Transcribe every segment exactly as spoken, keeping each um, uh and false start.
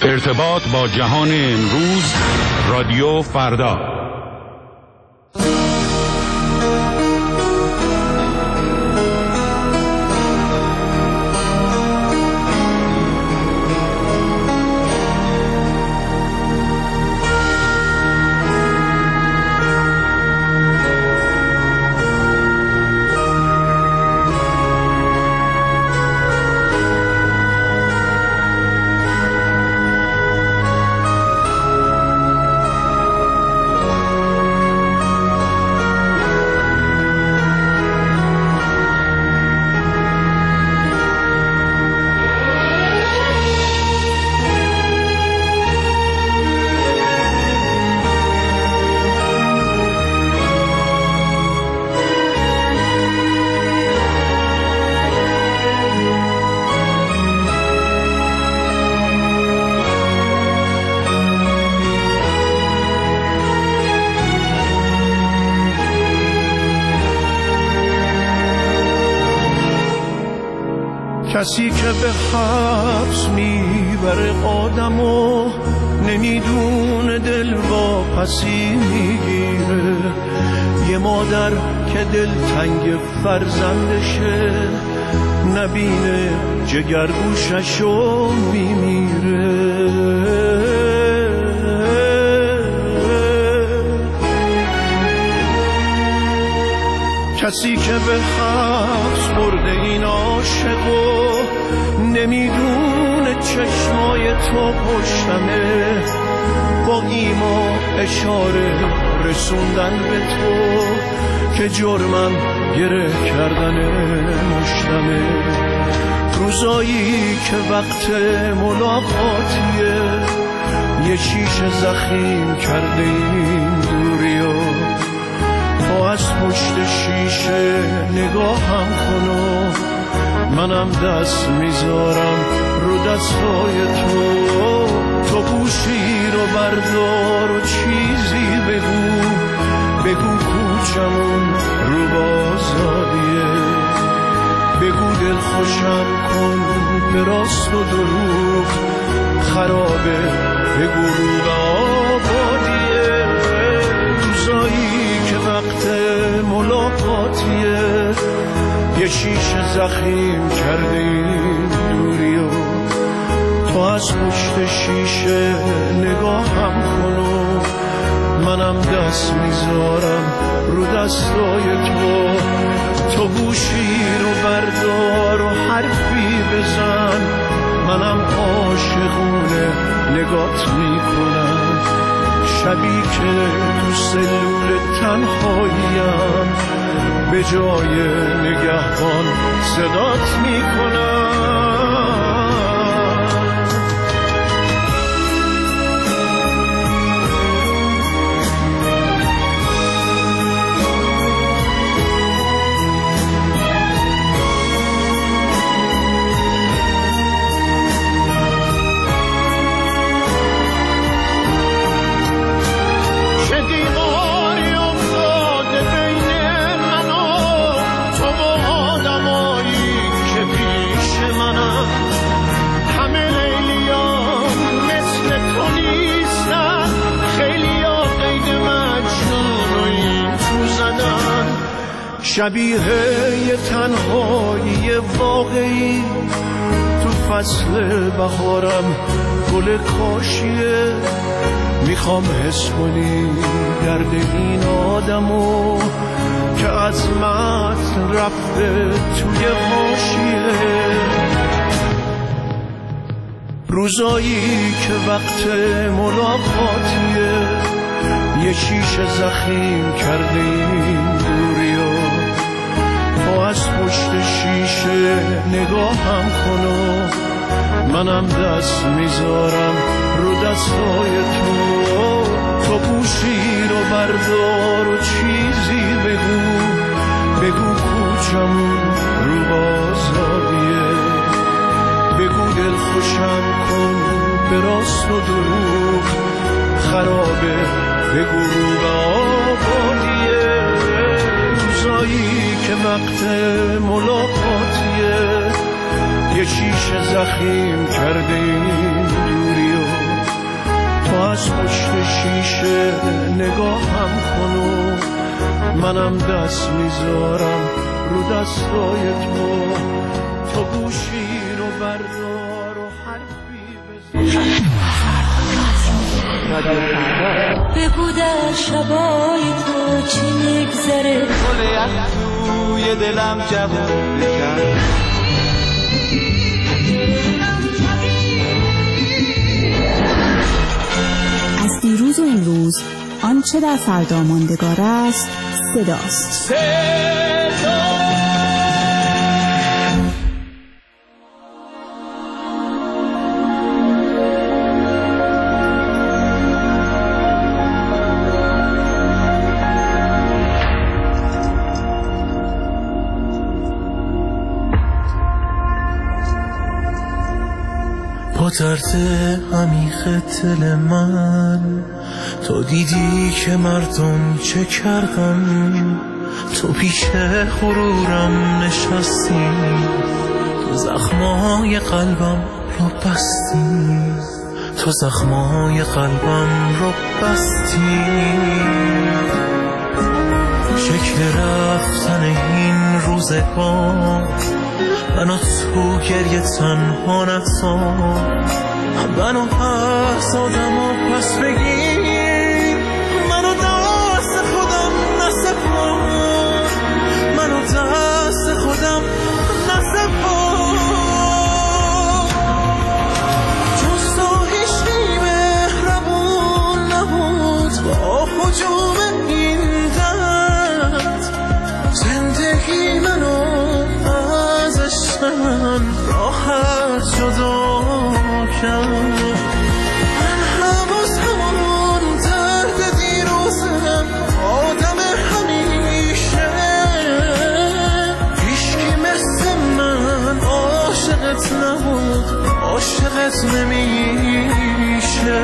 ارتباط با جهان امروز، رادیو فردا. کسی که به حبس میبره آدمو نمیدونه دل با پسی میگیره. یه مادر که دل تنگ فرزندشه نبینه جگرگوششو میمیره. کسی که به حبس برده این عاشقو نمیدونه چشمای تو پشتمه، با ایما اشاره رسوندن به تو که جرمم گره کردن مشتمه. روزایی که وقت ملاقاتیه یه شیشه زخیم کرده این دوریو، تو از پشت شیشه نگاهم کن و منم دست میذارم رو دستای تو. تو گوشی رو بردار و چیزی بگو، بگو کوچمون رو بازاریه، بگو دل خوشم کن به راست و دروغ خرابه، بگو رو به آبادیه. روزایی که وقت ملاقاتیه یه شیشه زخیم کرده این دوریو، تو از پشت شیشه نگاهم کن و منم دست میذارم رو دستای تو. تو گوشی رو بردار و حرفی بزن، منم عاشقونه نگات میکنم. شبی که تو سلول تنهاییم به جای نگهبان صدات میکنم. شبیه یه تنهایی واقعی تو فصل بهارم گل کاشیه. میخوام حس کنی درد این آدمو که از متن رفته توی حاشیه. روزایی که وقت ملاقاتیه یه شیشه زخیم کرده این دوریو، تو از پشت شیشه نگاهم کن و منم دست میذارم رو دستای تو. تو گوشی رو بردار و چیزی بگو، بگو کوچمون رو بازاریه، بگو دل خوشم کن به راست و دروغ خرابه، بگو رو به آبادیه. روزایی که وقت ملاقاتیه یه شیشه زخیم کرده این دوریو، از پشت شیشه نگاهم کن و منم دست میذارم رو دستای تو. تو گوشی رو بردار و حرفی بزن. بگو در شبای تو چی میگذره، گل یخ توی دلم جوون بکن. از دیروز و امروز آنچه در فردا ماندگار است صداست. صدا با درد عمیق دل من تو دیدی که مردم چه کردن، تو پیش غرورم نشستی، تو زخمای قلبم رو بستی، تو زخمای قلبم رو بستی. شکل رفتن این روزگار منو تو گریه تنها نذار، منو پس آدم و پس بگیر، منو دست خودم نسپار، منو دست خودم نسپار. جز تو هیچی مهربون نبود با هجوم این درد، زندگی منو من راحت جدا کرد. من هنوز همون درد دیروزم، آدم همیشه، هیچکی مثل من عاشقت نبود، عاشقت نمیشه.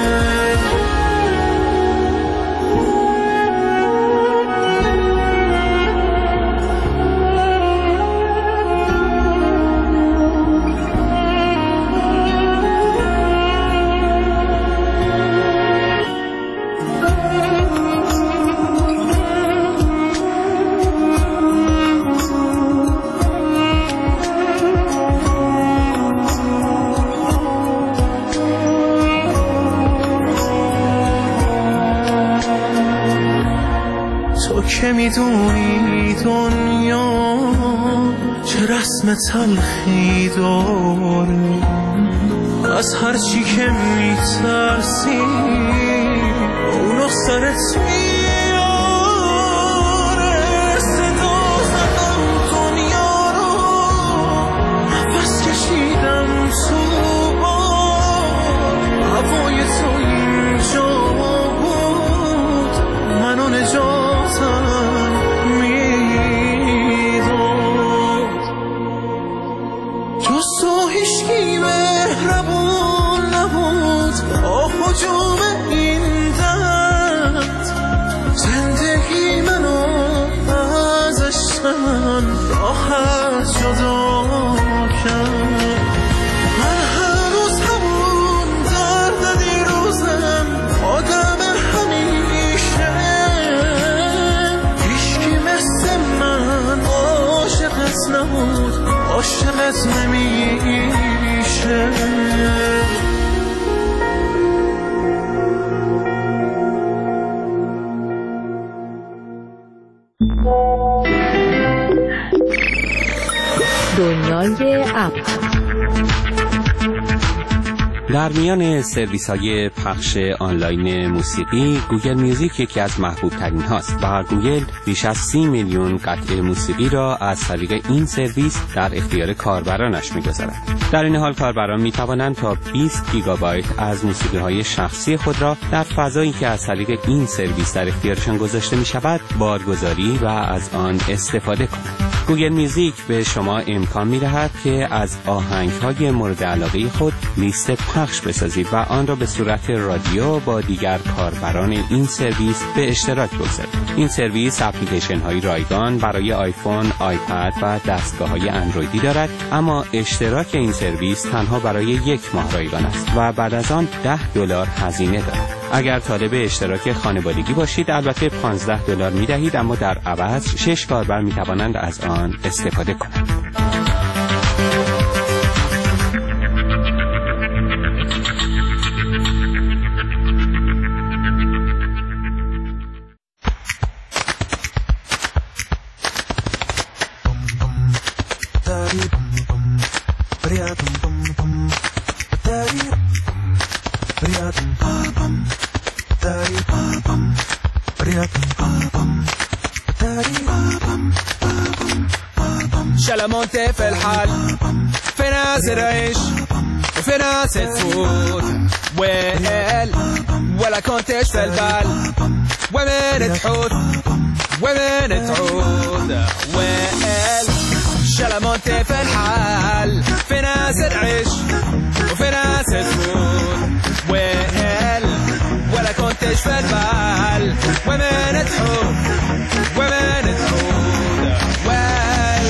که میدونی دنیا چه رسم تلخی داره، از هر چی که میترسی اونو سرت میاره. صدا زدم دنیا رو، نفس کشیدم تو باد، هوای تو اینجا بود، منو نجاتم هجوم این درد، زندگی منو ازش من راحت جدا کرد. من هنوز همون درد دیروزم، آدم همیشه، هیچکی مثل من عاشقت نبود، عاشقت نمیشه. دنیای اپ در میان سرویس های پخش آنلاین موسیقی گوگل میوزیک یکی از محبوب ترین هاست و گوگل بیش از سی میلیون قطعه موسیقی را از طریق این سرویس در اختیار کاربرانش می‌گذارد. در این حال کاربران می‌توانند تا بیست گیگابایت از موسیقی های شخصی خود را در فضایی که از طریق این سرویس در اختیارشان گذاشته می‌شود بارگذاری و از آن استفاده کنند. گوگل میوزیک به شما امکان می‌دهد که از آهنگ‌های مورد علاقه خود لیست پخش بسازید و آن را به صورت رادیو با دیگر کاربران این سرویس به اشتراک بگذارید. این سرویس اپلیکیشن‌های رایگان برای آیفون، آیپد و دستگاه‌های اندرویدی دارد، اما اشتراک این سرویس تنها برای یک ماه رایگان است و بعد از آن ده دلار هزینه دارد. اگر طالب اشتراک خانوادگی باشید البته پانزده دلار می‌دهید، اما در عوض شش کاربر می‌توانند از آن استفاده کنند. شلمونتي في الحال في ناس تعيش وفي ناس تفوت ويل ولا كنتش في البال ومن تحوت ومن تعود ويل شلمونتي في الحال في ناس تعيش وفي ناس تفوت ويل ولا كنتش في البال ومن تحوت ومن تعود ويل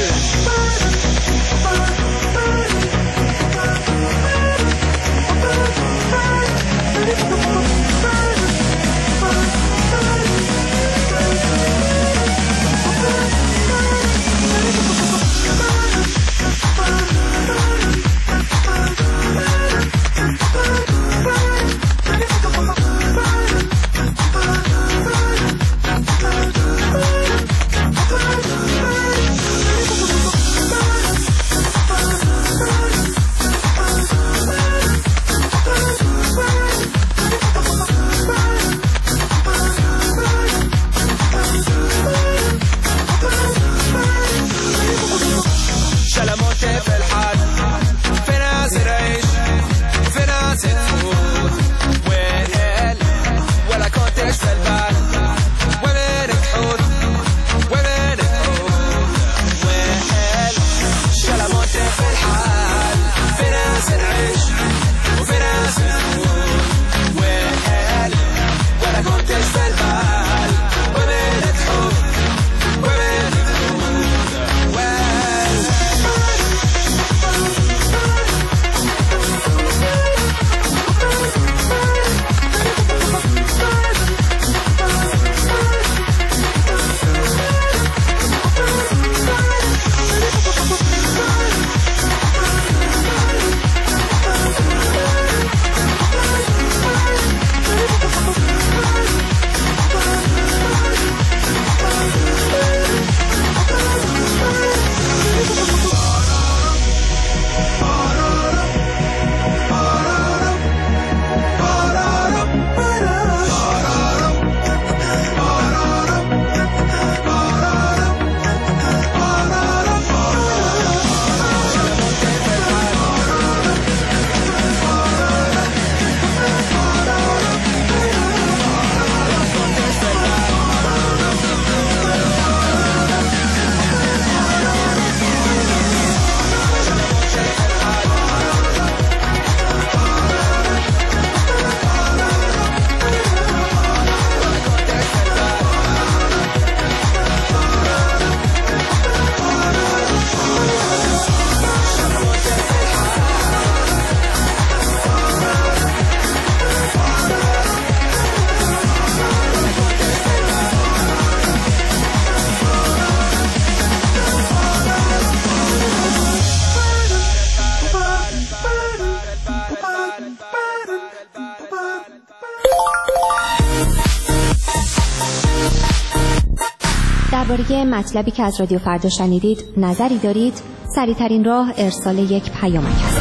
درباره مطلبی که از رادیو فردا شنیدید نظری دارید؟ سریع‌ترین راه ارسال یک پیامک است.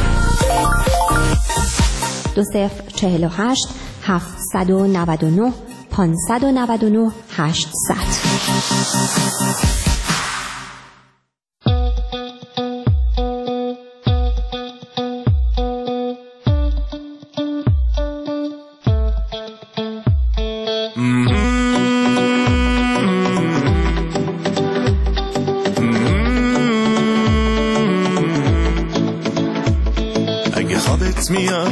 دو صفر چهل و هشت هفتصد و نود و نه پانصد و نود و نه هشتصد. Mm-hmm.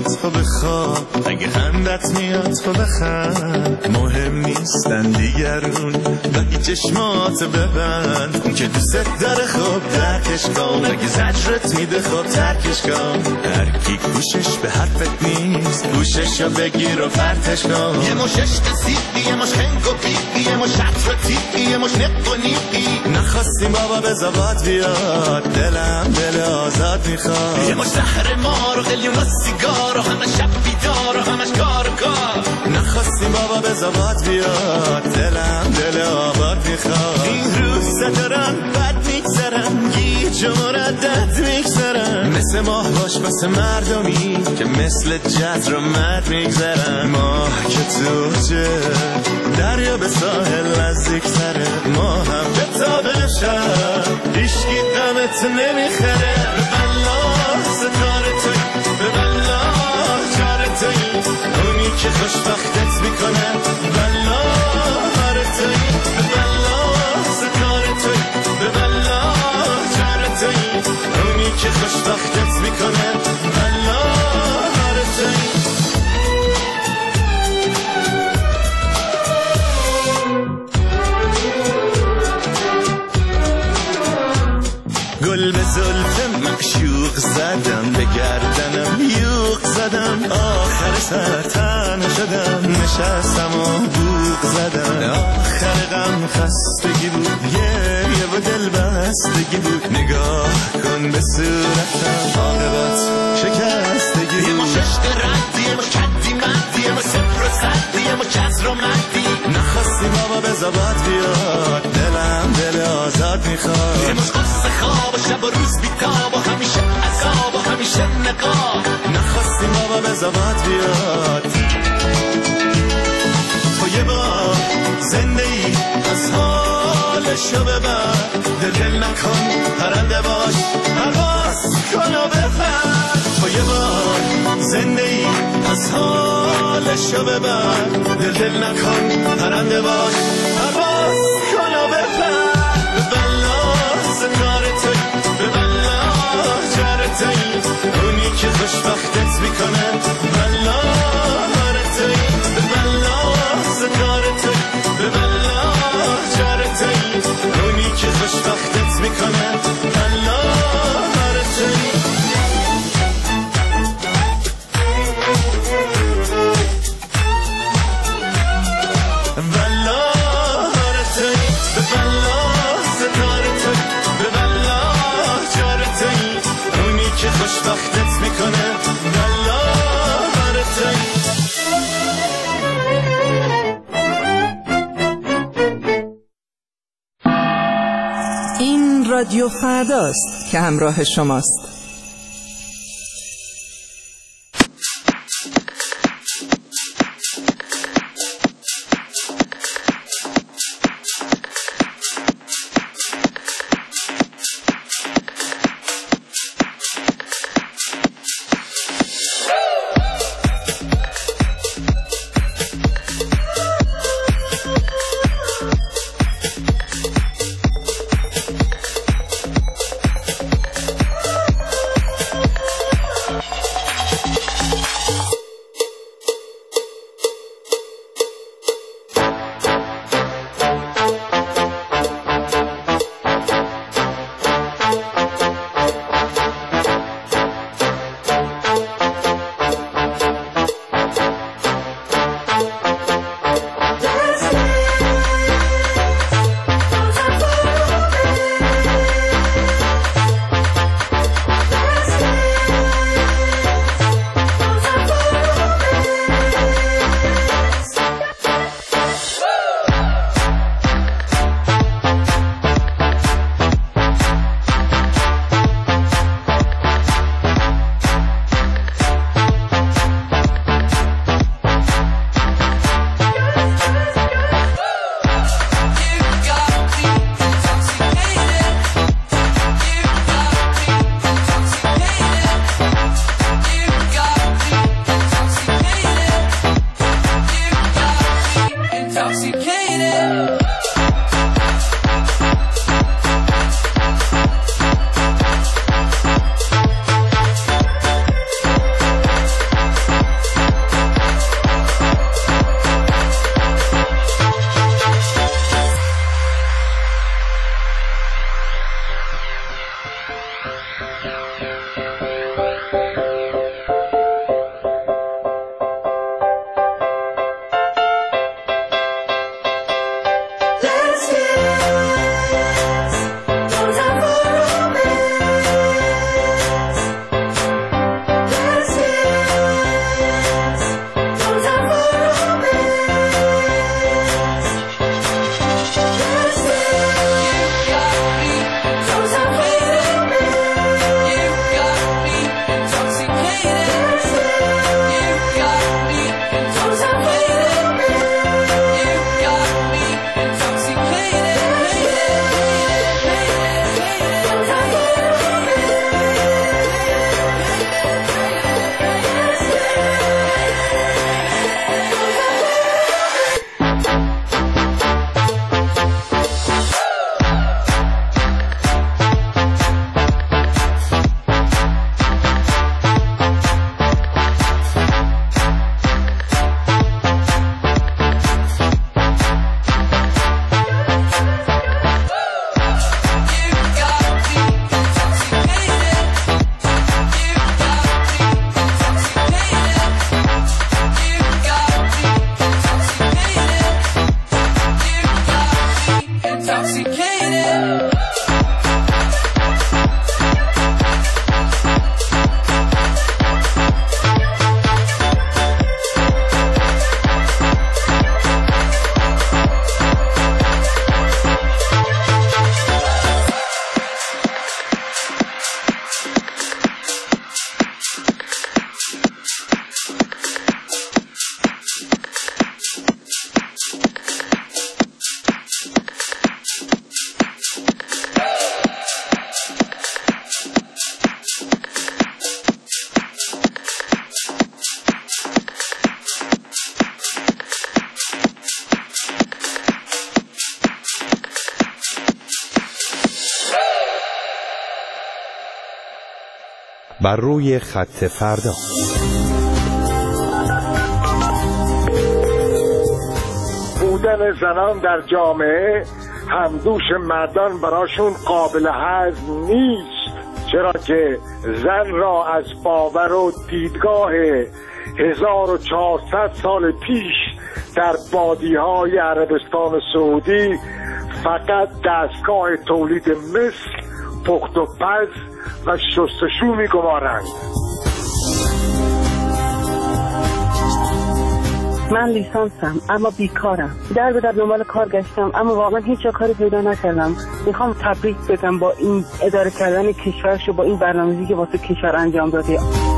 میاد تو بخواب، اگه خندت میاد تو بخند. مهم نیستن دیگرون ولی چشمات ببند. اون که دوست داره خب درکش کن، اگه زجرت میده خب ترکش کن. هر کی گوشش به حرفت نیست گوششو بگیر و پرتش کن. یه مش عشق سیدی، یه مش خنگ و بیدی، یه مش عطر و تیدی، یه مش نق و نیدی. نخواستیم بابا به زباد بیاد، دلم دل آزاد میخواد. یه مش زهر مار و قلیون و سیگار و همه شب بیدار و همش کار و کار. نخواستیم بابا به زباد بیاد، دلم دل آباد میخواد. این روزا دارن بد میگذرن، گیج و مردد میگذرن. مثل ماه باش مثل مردمی که مثل جزر و مرد میگذرن. ماه که توجه دریا به ساحل نزدیک تره، ما هم به تابه شد ایشکی دمت نمیخره. به بلا ستاره توی، به بلا جاره توی، اونی که خوشبختت میکنه. بلا هاره توی، به بلا ستاره توی، به بلا جاره توی، اونی که خوشبختت میکنه. بلا هاره توی. گل به زلف معشوق زدم، به گردنم یوق زدم. آخر سر تنه شدم، نشستم و بوق زدم. آخر غم خستگی بود، گریه و دل بستگی بود. نگاه کن به صورتم، عاقبت شکستگی بود. یه مش عشق ردی، یه مش کدی مدی، یه مش صفر و صدی، یه مش جزر و مدی. نخواستی بابا به زباد بیاد، دلم دل آزاد میخواد. یه مش قصه خواب و شب و روز بیتاب و همیشه عذاب و همیشه نقاب. نخواستی بابا به زباد بیاد. تو یه بار زنده ای از حالشو ببر، دل نکن پرنده باش، پرواز کن و بپر. تو یه بار زنده ای از حالشو ببر، دل نکن پرنده باش، پرواز کن و بپر. به بلا ستاره توی، به بلا جاره توی، اونی که خوشبختت میکنه. بلا هاره توی، به بلا ستاره توی، به بلا جاره توی، اونی که خوشبختت میکنه. بلا هاره توی. بلا هاره توی، به بلا ستاره توی، به بلا جاره توی، اونی که خوشبختت میکنه. بلا هاره توی. این رادیو فرداست که همراه شماست. بر روی خط فردا. بودن زنان در جامعه همدوش مردان براشون قابل هضم نیست، چرا که زن را از باور و دیدگاه هزار و چهارصد سال پیش در بادی‌های عربستان سعودی فقط دستگاه تولید مثل، پخت و پز و شستشو می‌گمارند. من لیسانسم اما بیکارم، در به در دنبال کار گشتم اما واقعا هیچ جا کاری پیدا نکردم. میخوام تبریک بگم با این اداره کردن کشورش و با این برنامه‌ریزی که واسه کشور انجام داده.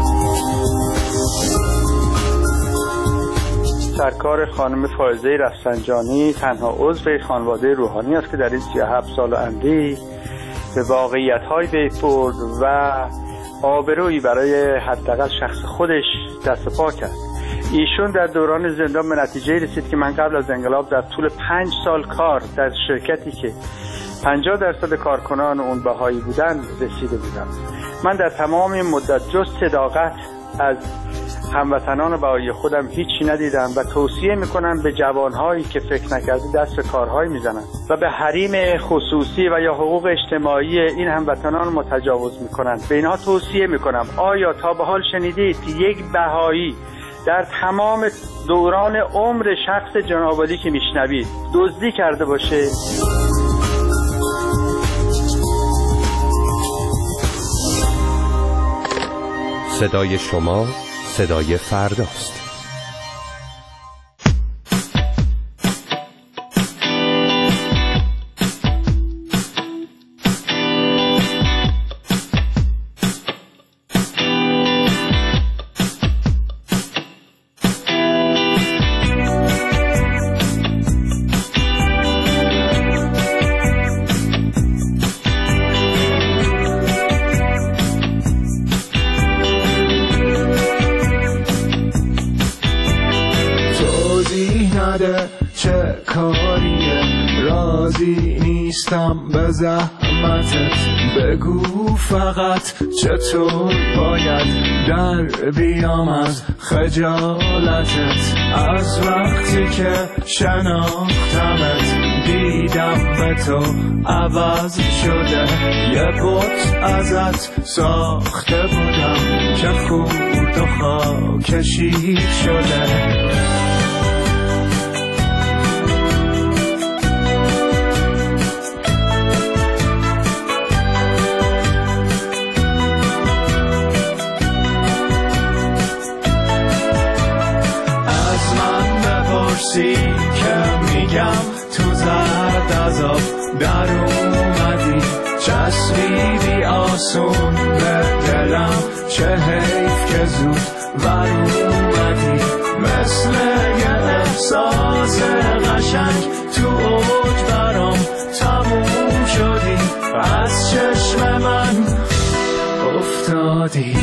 سرکار خانم فائزه رفسنجانی تنها عضو خانواده روحانی است که در این سی و هفت سال اندی به واقعیت‌های پی برد و آبرویی برای حداقل شخص خودش دست پا کرد. ایشون در دوران زندان به نتیجه رسید که من قبل از انقلاب در طول پنج سال کار در شرکتی که پنجاه درصد کارکنان اون بهایی بودن رسیده بودم. من در تمام این مدت جز صداقت از هموطنان بهایی خودم هیچی ندیدم و توصیه میکنم به جوانهایی که فکر نکردی دست به کارهایی میزنن و به حریم خصوصی و یا حقوق اجتماعی این هموطنان متجاوز میکنن، به اینها توصیه میکنم آیا تا به حال شنیدید که یک بهایی در تمام دوران عمر شخص جناب عالی که میشنوید دزدی کرده باشه؟ صدای شما صدای فرداست. چه کاریه راضی نیستم به زحمتت، بگو فقط چطور باید در بیام از خجالتت. از وقتی که شناختمت دیدم به تو عوض شده، یه بت ازت ساخته بودم که خورد و خاک شیر شده. که میگم تو زرد عذاب در اومدی، چسبیدی آسون به دلم، چه حیف که زود ور اومدی. مثل یه احساس قشنگ تو اوج برام تموم شدی، از چشم من افتادی.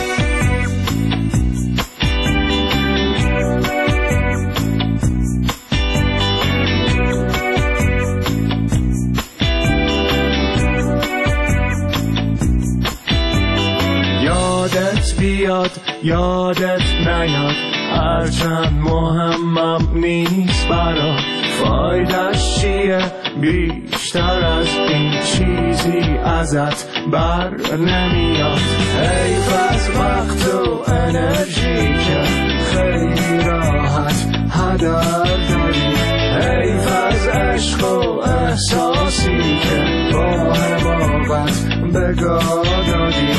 بیاد یادت نیاد، هرچند مهمم نیست برات، فایدش چیه بیشتر از این چیزی ازت بر نمیاد. حیف از وقت و انرژی که خیلی راحت هدر داری، حیف از عشق و احساسی که با حماقت بگاه دادی.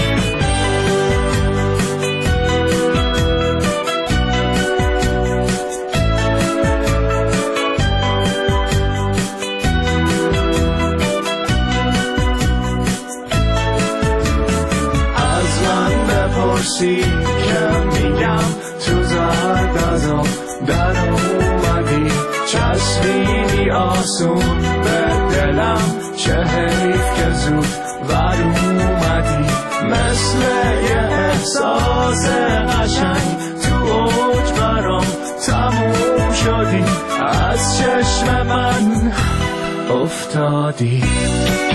که میگم تو زرد ازم در اومدی، چسبیدی آسون به دلم، چه حیف که زود ور اومدی. مثل یه احساس قشنگ تو اوج برام تموم شدی، از چشم من افتادی.